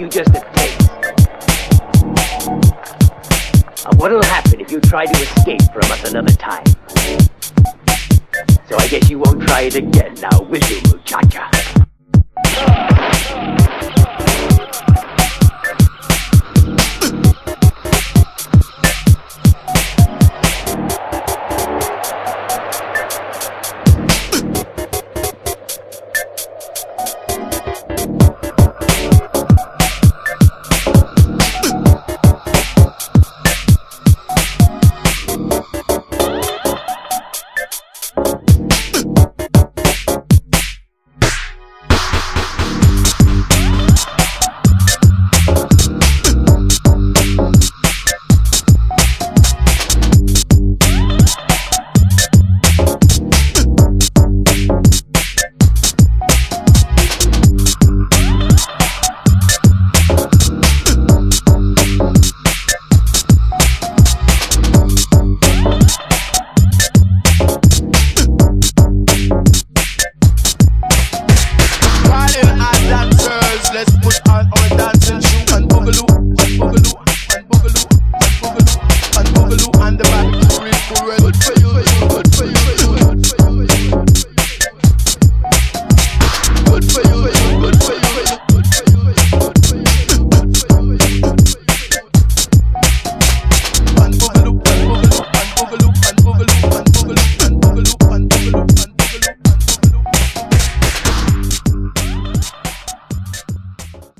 just a taste of what'll happen if you try to escape from us another time. So I guess you won't try it again now, will you, muchacha? Let's put